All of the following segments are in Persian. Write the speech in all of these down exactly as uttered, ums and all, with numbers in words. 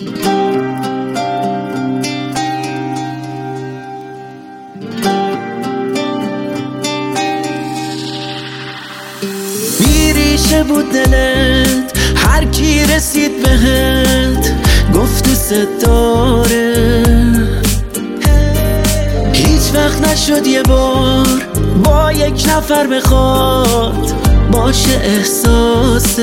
بیریشه بود دلت، هر کی رسید بهت گفت دوست داره. هیچ وقت نشد یه بار با یک نفر بخواد باشه احساست.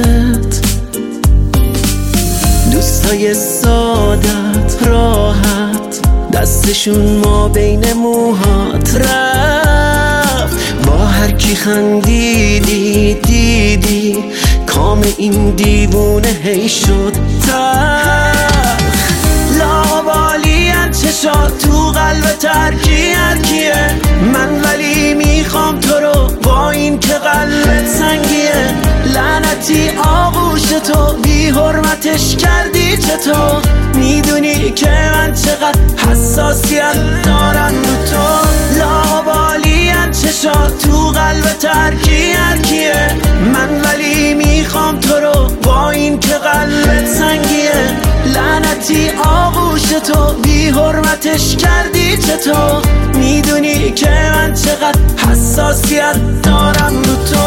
دوستای سادت راحت دستشون ما بین موهات رفت. با هر کی خندیدی دیدی کام این دیوونه هی شد تلخ. لاابالیت چشات تو قلب ترکی هر کیه، من ولی میخوام تو رو با این که قلبت سنگیه. لعنتی آغوش تو بی حرمتش کردی چطور؟ میدونی که من چقدر حساسیت دارم رو تو. لاابالیت چشات تو قلب ترکی هر کیه، من ولی میخوام تو رو با این که قلبت سنگیه. لعنتی آغوش تو بی حرمتش کردی چطور؟ میدونی که من چقدر حساسیت دارم رو تو.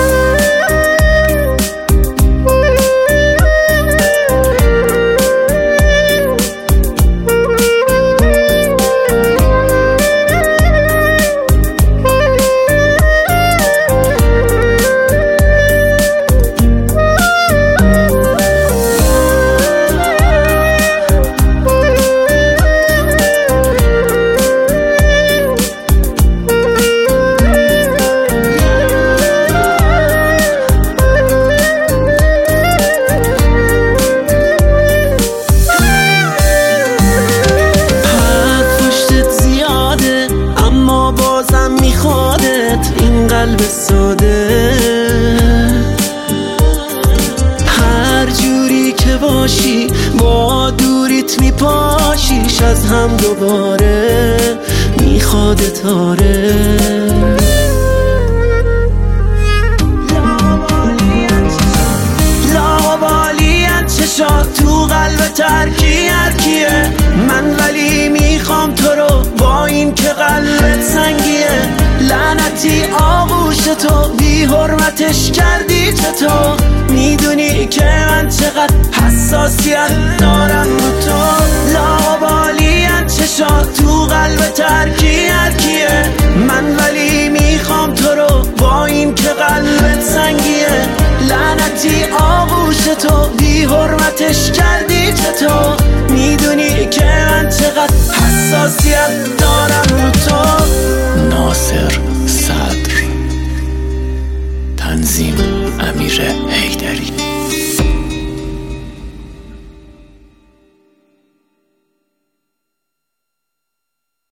بازم میخوادت این قلب ساده. هر جوری که باشی با دوریت میپاشیش از هم دوباره میخوادت آره. لاابالیت چشات تو قلب ترکی هر کیه، من ولی میخوام تو رو با این که قلبت سنگیه. لعنتی آغوش تو بی حرمتش کردی چطور؟ میدونی که من چقدر حساسیت دارم رو تو. لاابالیت چشات تو قلب ترکی هر کیه، من ولی میخوام تو رو با این که قلبت سنگیه. لعنتی آغوش تو بی حرمتش کردی چطور؟ میدونی که من چقدر حساسیت دارم رو تو. ناصر صدر، تنظیم امیر حیدری.